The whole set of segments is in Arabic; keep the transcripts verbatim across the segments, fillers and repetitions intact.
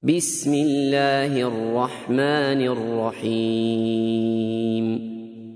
بسم الله الرحمن الرحيم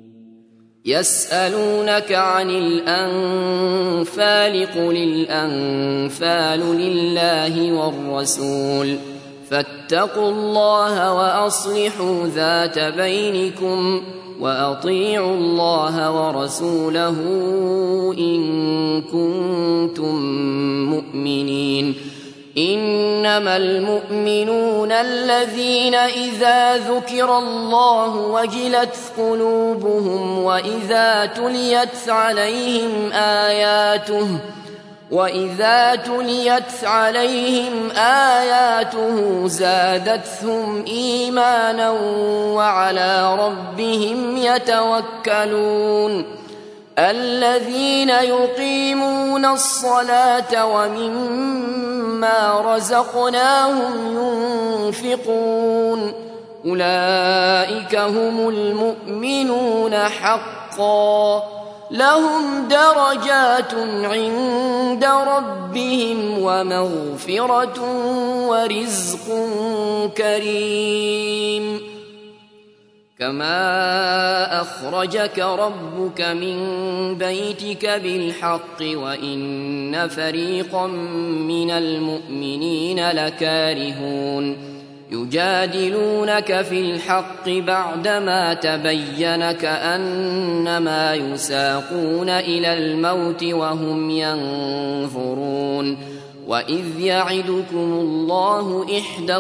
يسألونك عن الأنفال قل الأنفال لله والرسول فاتقوا الله وأصلحوا ذات بينكم وأطيعوا الله ورسوله إن كنتم مؤمنين إنما المؤمنون الذين إذا ذكر الله وجلت قلوبهم وإذا تليت عليهم آياته وإذا تليت عليهم آياته زادتهم إيمانا وعلى ربهم يتوكلون الذين يقيمون الصلاة ومما رزقناهم ينفقون أولئك هم المؤمنون حقا لهم درجات عند ربهم ومغفرة ورزق كريم كما أخرجك ربك من بيتك بالحق وإن فريقا من المؤمنين لكارهون يجادلونك في الحق بعدما تبين كأنما يساقون إلى الموت وهم ينظرون وإذ يعدكم الله إحدى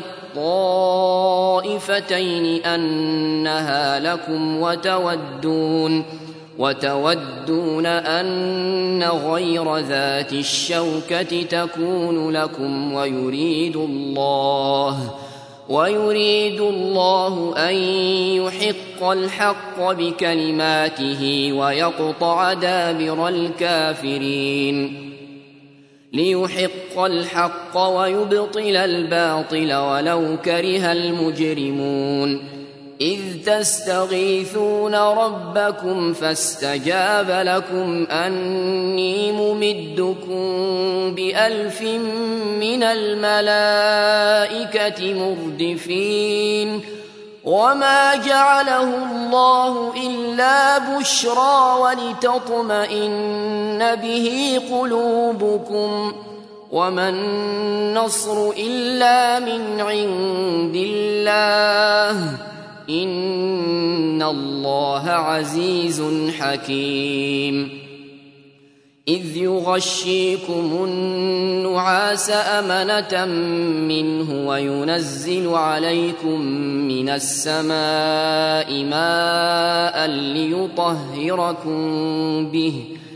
الطائفتين أنها لكم وتودون وتودون أن غير ذات الشوكة تكون لكم ويريد الله ويريد الله أن يحق الحق بكلماته ويقطع دابر الكافرين ليحق الحق ويبطل الباطل ولو كره المجرمون إذ تستغيثون ربكم فاستجاب لكم أني ممدكم بألف من الملائكة مردفين وما جعله الله إلا بشرى ولتطمئن به قلوبكم وما النصر إلا من عند الله إن الله عزيز حكيم إذ يغشيكم النعاس أمنة منه وينزل عليكم من السماء ماء ليطهركم به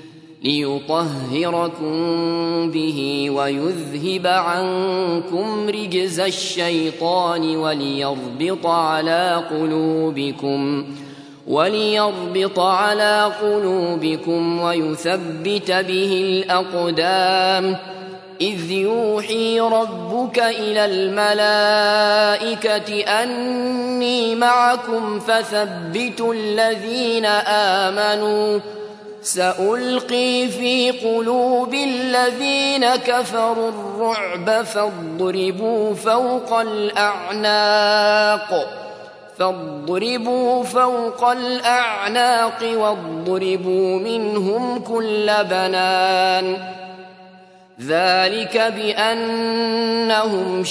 ليطهركم به ويذهب عنكم رجز الشيطان وليربط على قلوبكم وليربط على قلوبكم ويثبت به الأقدام إذ يوحي ربك إلى الملائكة أني معكم فثبتوا الذين آمنوا سألقي في قلوب الذين كفروا الرعب فاضربوا فوق الأعناق فاضربوا فوق الأعناق واضربوا منهم كل بنان ذلك بأنهم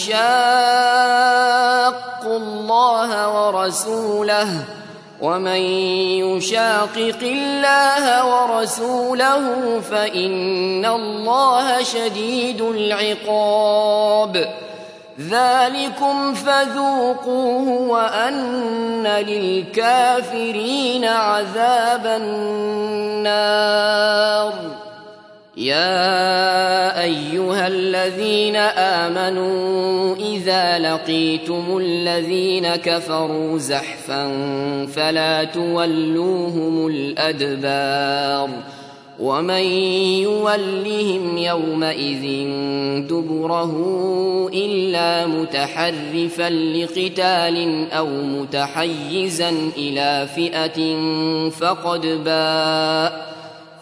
شاقوا الله ورسوله ومن يشاقق الله ورسوله فإن الله شديد العقاب ذلكم فذوقوه وأن للكافرين عذاب النار يا أيها الذين آمنوا إذا لقيتم الذين كفروا زحفا فلا تولوهم الأدبار ومن يولهم يومئذ دبره إلا متحرفا لقتال أو متحيزا إلى فئة فقد باء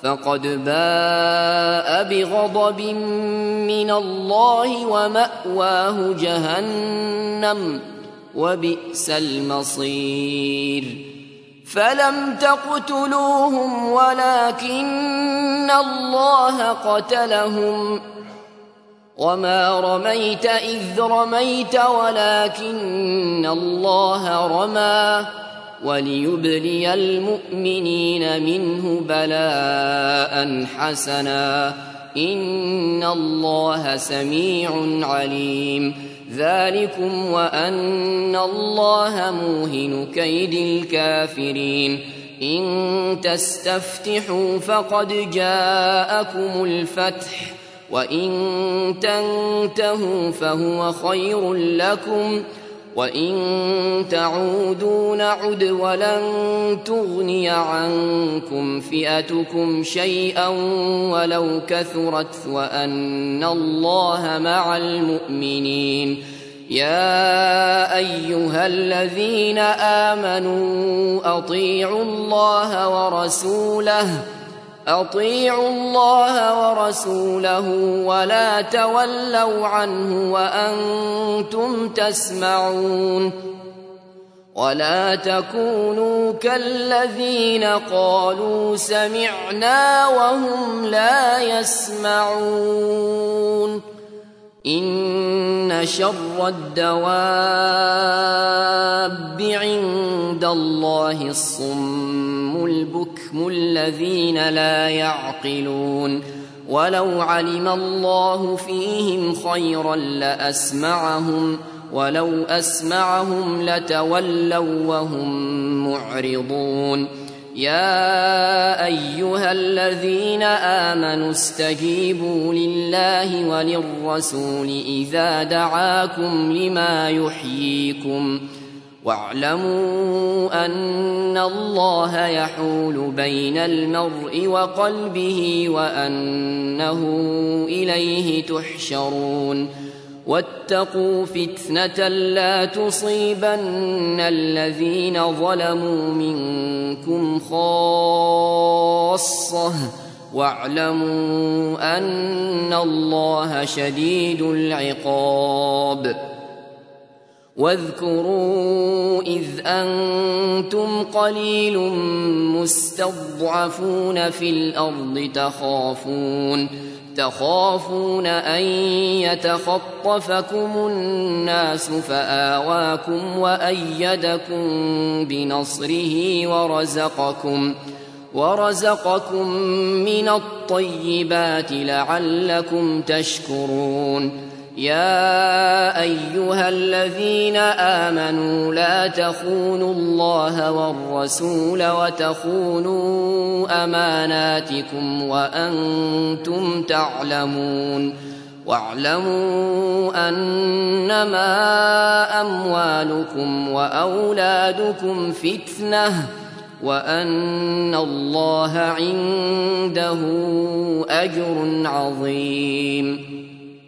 فقد باء بغضب من الله ومأواه جهنم وبئس المصير فلم تقتلوهم ولكن الله قتلهم وما رميت إذ رميت ولكن الله رمى وليبلي المؤمنين منه بلاء حسنا إن الله سميع عليم ذلكم وأن الله موهن كيد الكافرين إن تستفتحوا فقد جاءكم الفتح وإن تنتهوا فهو خير لكم وإن تعودوا نعد ولن تغني عنكم فئتكم شيئا ولو كثرت وأن الله مع المؤمنين يا أيها الذين آمنوا أطيعوا الله ورسوله أطيعوا الله ورسوله ولا تولوا عنه وأنتم تسمعون ولا تكونوا كالذين قالوا سمعنا وهم لا يسمعون إن شر الدواب عند الله الصم البكم الذين لا يعقلون ولو علم الله فيهم خيرا لأسمعهم ولو أسمعهم لتولوا وهم معرضون يا أيها الذين آمنوا استجيبوا لله وللرسول إذا دعاكم لما يحييكم واعلموا أن الله يحول بين المرء وقلبه وأنه إليه تحشرون واتقوا فتنة لا تصيبن الذين ظلموا منكم خاصة واعلموا أن الله شديد العقاب واذكروا إذ أنتم قليل مستضعفون في الأرض تخافون تخافون أن يتخطفكم الناس فآواكم وأيدكم بنصره ورزقكم ورزقكم من الطيبات لعلكم تشكرون يا أيها الذين آمنوا لا تخونوا الله والرسول وتخونوا أماناتكم وأنتم تعلمون واعلموا أنما أموالكم وأولادكم فتنة وأن الله عنده أجر عظيم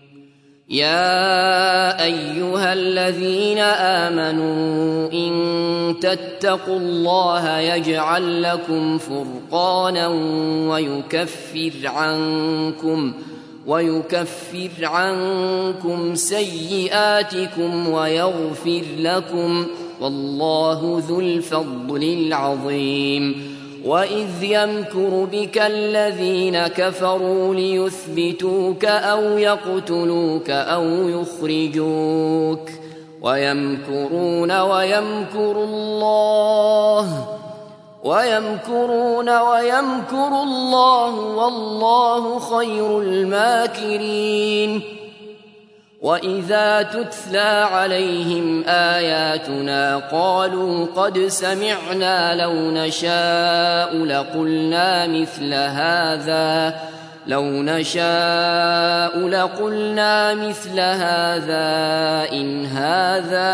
يا أيها الذين آمنوا إن تتقوا الله يجعل لكم فرقانا ويكفر عنكم ويكفر عنكم سيئاتكم ويغفر لكم والله ذو الفضل العظيم وإذ يمكر بك الذين كفروا ليثبتوك أو يقتلوك أو يخرجوك ويمكرون ويمكر الله ويمكرون ويمكر الله والله خير الماكرين وإذا تتلى عليهم آياتنا قالوا قد سمعنا لو نشاء لقلنا مثل هذا لو نشاء لقلنا مثل هذا إن هذا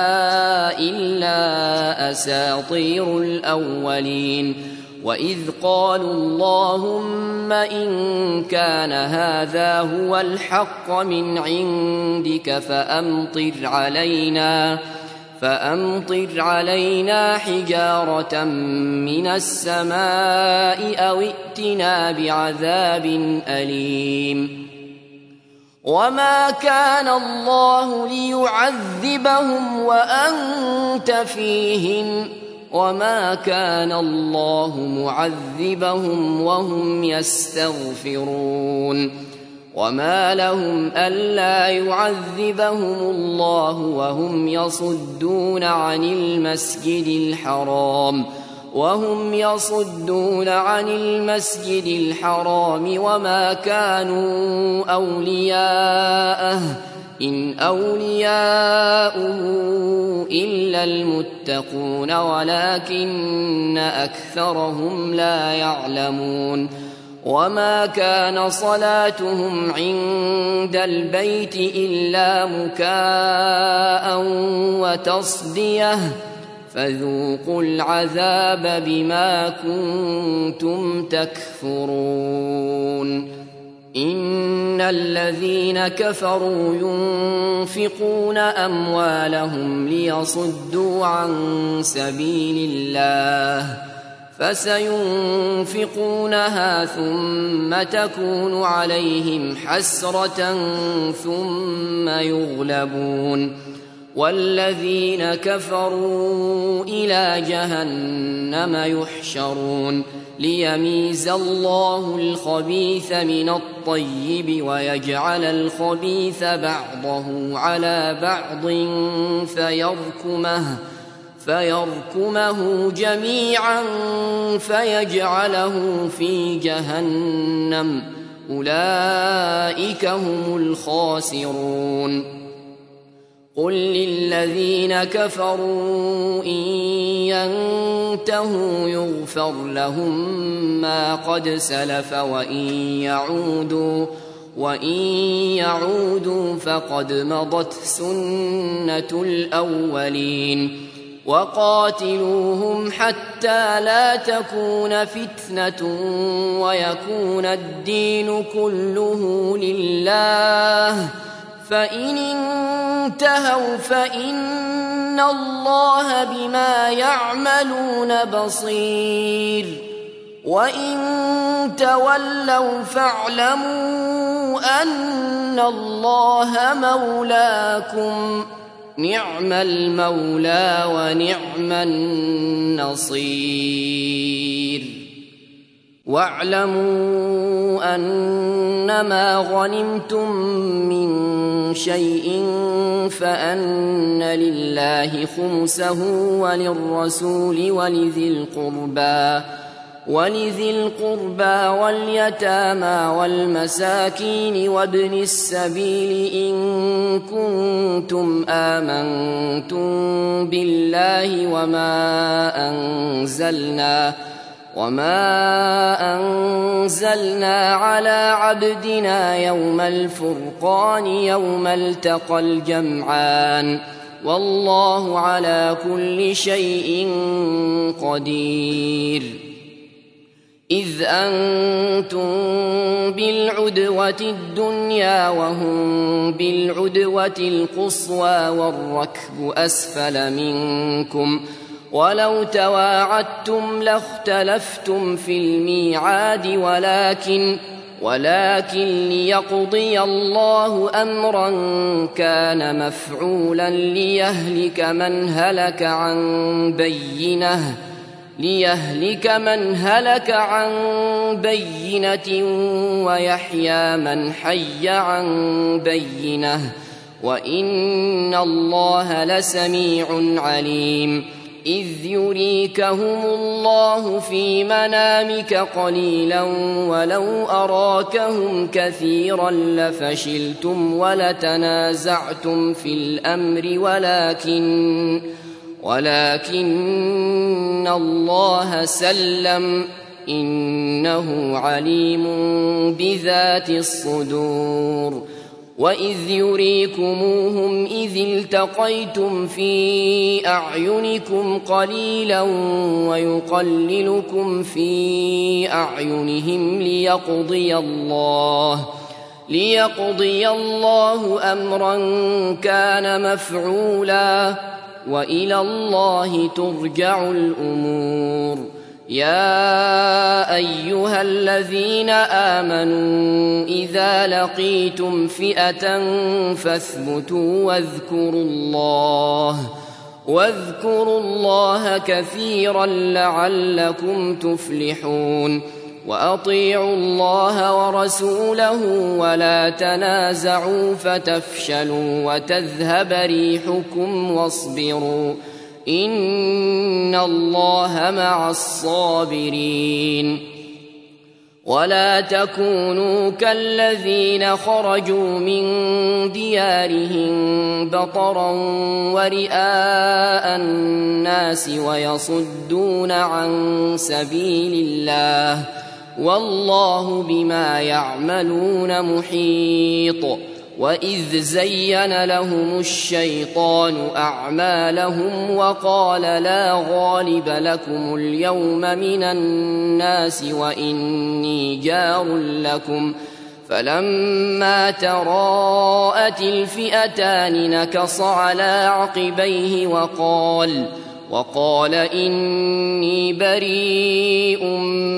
إلا أساطير الأولين وإذ قالوا اللهم إن كان هذا هو الحق من عندك فأمطر علينا فأمطر علينا حجارة من السماء أو ائتنا بعذاب أليم وما كان الله ليعذبهم وأنت فيهم وما كان الله معذبهم وهم يستغفرون وما لهم ألا يعذبهم الله وهم يصدون عن المسجد الحرام وهم يصدون عن المسجد الحرام وما كانوا أولياءه إن أولياؤه إلا المتقون ولكن أكثرهم لا يعلمون وما كان صلاتهم عند البيت إلا مكاء وتصدية فذوقوا العذاب بما كنتم تكفرون إن الذين كفروا ينفقون أموالهم ليصدوا عن سبيل الله فسينفقونها ثم تكون عليهم حسرة ثم يغلبون والذين كفروا إلى جهنم يحشرون ليميز الله الخبيث من الطيب ويجعل الخبيث بعضه على بعض فيركمه فيركمه جميعا فيجعله في جهنم أولئك هم الخاسرون قل للذين كفروا إن ينتهوا يغفر لهم ما قد سلف وإن يعودوا وإن يعودوا فقد مضت سنة الأولين وقاتلوهم حتى لا تكون فتنة ويكون الدين كله لله فإن انتهوا فإن الله بما يعملون بصير وإن تولوا فاعلموا أن الله مولاكم نعم المولى ونعم النصير واعلموا أنما غنمتم من شيء فأن لله خمسه وللرسول ولذي القربى ولذي القربى واليتامى والمساكين وابن السبيل إن كنتم آمنتم بالله وما أنزلنا وما أنزلنا على عبدنا يوم الفرقان يوم التقى الجمعان والله على كل شيء قدير إذ أنتم بالعدوة الدنيا وهم بالعدوة القصوى والركب أسفل منكم ولو تواعدتم لاختلفتم في الميعاد ولكن ولكن ليقضي الله أمرا كان مفعولا ليهلك من هلك عن بينه ليهلك من هلك عن بينة ويحيى من حي عن بينة وإن الله لسميع عليم إذ يريكهم الله في منامك قليلا ولو أراكهم كثيرا لفشلتم ولتنازعتم في الأمر ولكن ولكن الله سلم إنه عليم بذات الصدور وإذ يريكموهم إذ التقيتم في أعينكم قليلا ويقللكم في أعينهم ليقضي الله ليقضي الله أمرا كان مفعولا وإلى الله ترجع الأمور. يا أيها الذين آمنوا إذا لقيتم فئة فاثبتوا واذكروا الله واذكروا الله كثيرا لعلكم تفلحون. وأطيعوا الله ورسوله ولا تنازعوا فتفشلوا وتذهب ريحكم واصبروا إن الله مع الصابرين. ولا تكونوا كالذين خرجوا من ديارهم بطرا ورئاء الناس ويصدون عن سبيل الله والله بما يعملون محيط. وإذ زين لهم الشيطان أعمالهم وقال لا غالب لكم اليوم من الناس وإني جار لكم فلما تراءت الفئتان نكص على عقبيه وقال وقال إني بريء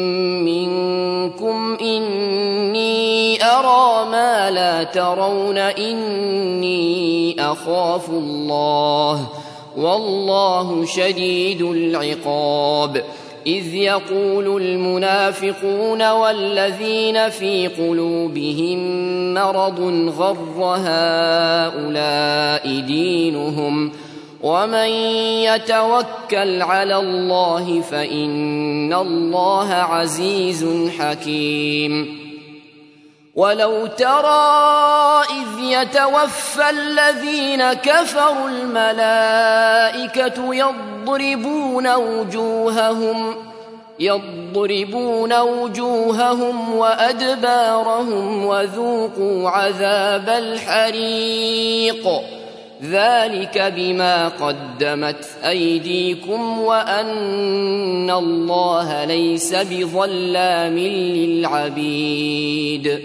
منكم إني أرى ما لا ترون إني أخاف الله والله شديد العقاب. إذ يقول المنافقون والذين في قلوبهم مرض غر هؤلاء دينهم ومن يتوكل على الله فإن الله عزيز حكيم. ولو ترى إذ يتوفى الذين كفروا الملائكة يضربون وجوههم يضربون وجوههم وأدبارهم وذوقوا عذاب الحريق ذلك بما قدمت أيديكم وأن الله ليس بظلام للعبيد.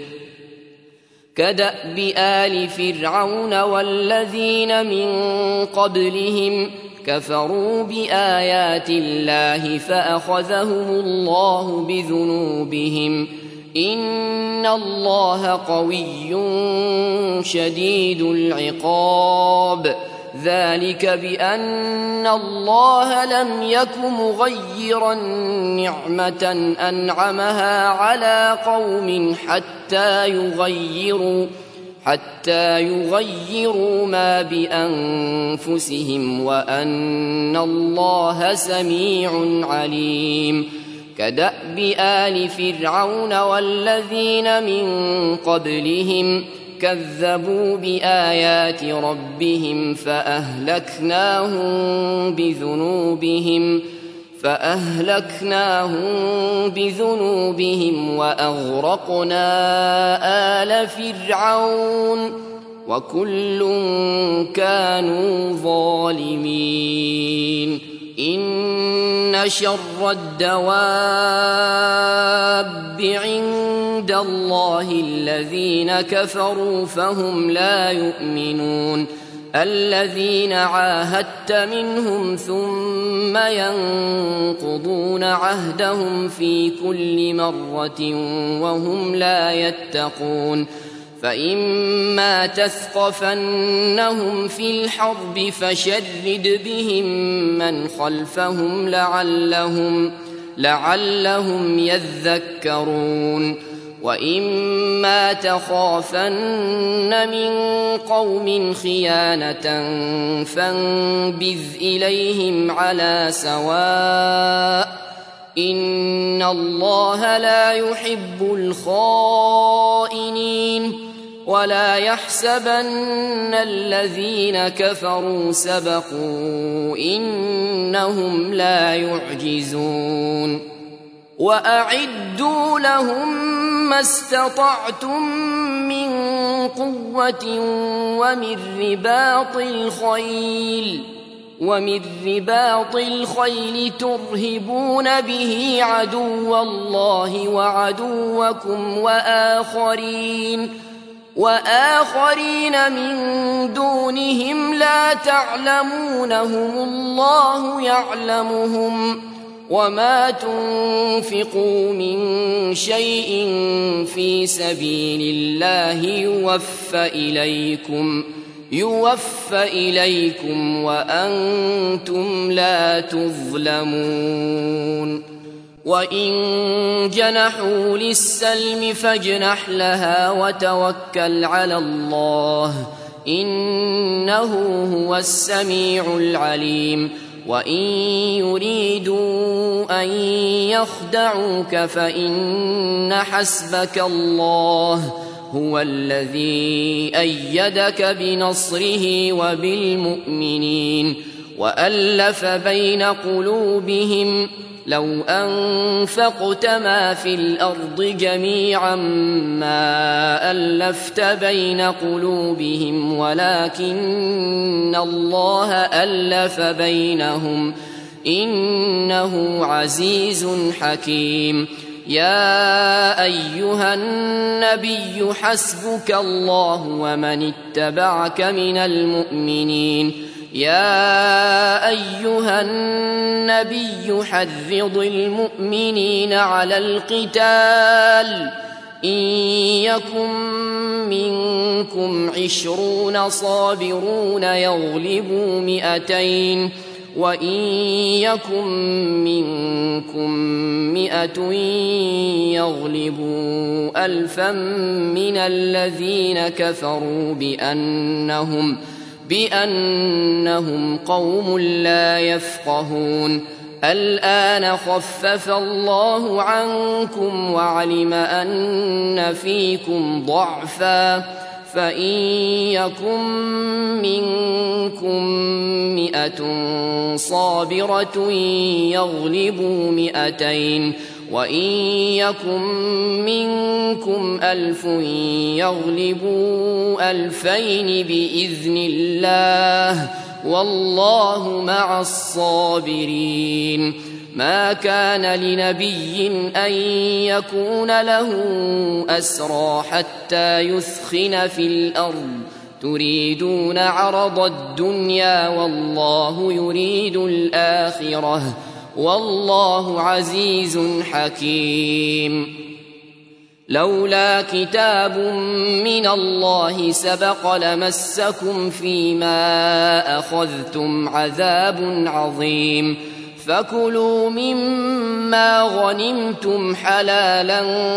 كدأب آل فرعون والذين من قبلهم كفروا بآيات الله فأخذهم الله بذنوبهم إن الله قوي شديد العقاب. ذلك بأن الله لم يك مغيرا نعمة أنعمها على قوم حتى يغيروا حتى يغيروا ما بأنفسهم وأن الله سميع عليم. كدأب آل فرعون والذين من قبلهم كذبوا بآيات ربهم فأهلكناهم بذنوبهم فأهلكناهم بذنوبهم وأغرقنا آل فرعون وكل كانوا ظالمين. إن شر الدواب عند الله الذين كفروا فهم لا يؤمنون الذين عاهدت منهم ثم ينقضون عهدهم في كل مرة وهم لا يتقون. فإما تثقفنهم في الحرب فشرد بهم من خلفهم لعلهم, لعلهم يذكرون. وإما تخافن من قوم خيانة فانبذ إليهم على سواء إن الله لا يحب الخائنين. ولا يحسبن الذين كفروا سبقوا إنهم لا يعجزون. وأعدوا لهم ما استطعتم من قوة ومن رباط الخيل ومن رباط الخيل ترهبون به عدو الله وعدوكم وآخرين وآخرين من دونهم لا تعلمونهم الله يعلمهم وما تنفقوا من شيء في سبيل الله يوفى إليكم يوفى إليكم وأنتم لا تظلمون وإن جنحوا للسلم فاجنح لها وتوكل على الله إنه هو السميع العليم وإن يريدوا أن يخدعوك فإن حسبك الله هو الذي أيدك بنصره وبالمؤمنين وألف بين قلوبهم لو أنفقت ما في الأرض جميعا ما ألفت بين قلوبهم ولكن الله ألف بينهم إنه عزيز حكيم يا أيها النبي حسبك الله ومن اتبعك من المؤمنين يا أيها النبي حرض المؤمنين على القتال إن يكن منكم عشرون صابرون يغلبوا مئتين وإن يكن منكم مئة يغلبوا ألفا من الذين كفروا بأنهم بأنهم قوم لا يفقهون الآن خفف الله عنكم وعلم أن فيكم ضعفا فإن يكن منكم مئة صابرة يغلبوا مئتين وإن يكن منكم ألف يغلبوا ألفين بإذن الله والله مع الصابرين ما كان لنبي أن يكون له أسرى حتى يثخن في الأرض تريدون عرض الدنيا والله يريد الآخرة والله عزيز حكيم لولا كتاب من الله سبق لمسكم فيما أخذتم عذاب عظيم فكلوا مما غنمتم حلالا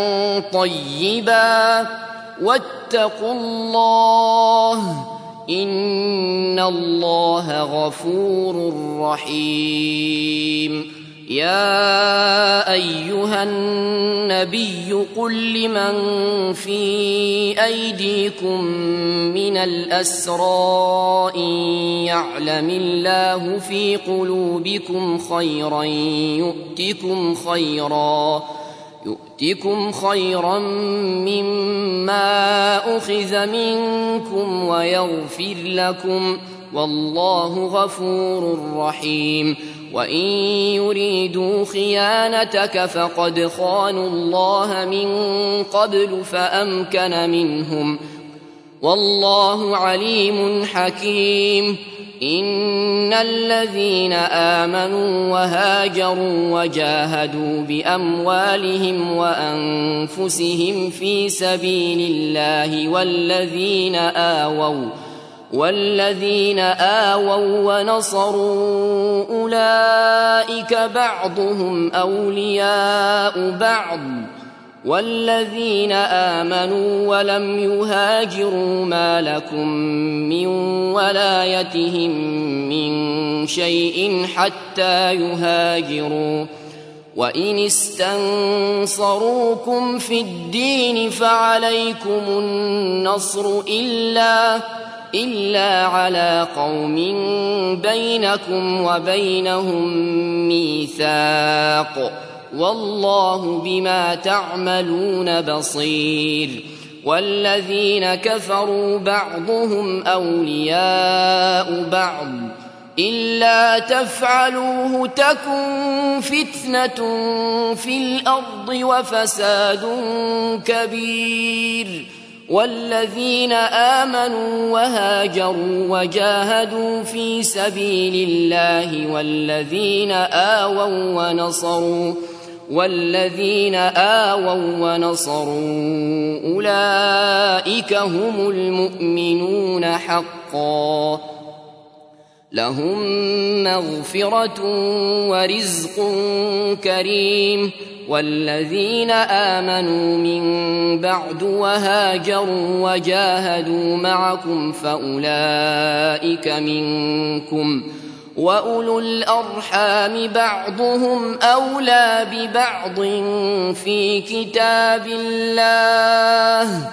طيبا واتقوا الله إن الله غفور رحيم يا أيها النبي قل لمن في أيديكم من الأسرى إن يعلم الله في قلوبكم خيرا يؤتكم خيرا يؤتكم خيرا مما أخذ منكم ويغفر لكم والله غفور رحيم وإن يريدوا خيانتك فقد خانوا الله من قبل فأمكن منهم والله عليم حكيم إن الذين آمنوا وهاجروا وجاهدوا بأموالهم وأنفسهم في سبيل الله والذين آووا والذين آووا ونصروا أولئك بعضهم أولياء بعض والذين آمنوا ولم يهاجروا ما لكم من ولايتهم من شيء حتى يهاجروا وإن استنصروكم في الدين فعليكم النصر إلا إلا على قوم بينكم وبينهم ميثاق والله بما تعملون بصير والذين كفروا بعضهم أولياء بعض إلا تفعلوه تكن فتنة في الأرض وفساد كبير والذين آمنوا وهاجروا وجاهدوا في سبيل الله والذين آووا ونصروا والذين آووا ونصروا أولئك هم المؤمنون حقا لهم مغفرة ورزق كريم. والذين آمنوا من بعد وهاجروا وجاهدوا معكم فأولئك منكم وأولو الأرحام بعضهم أولى ببعض في كتاب الله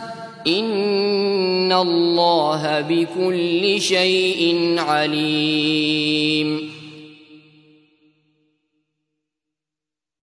إن الله بكل شيء عليم.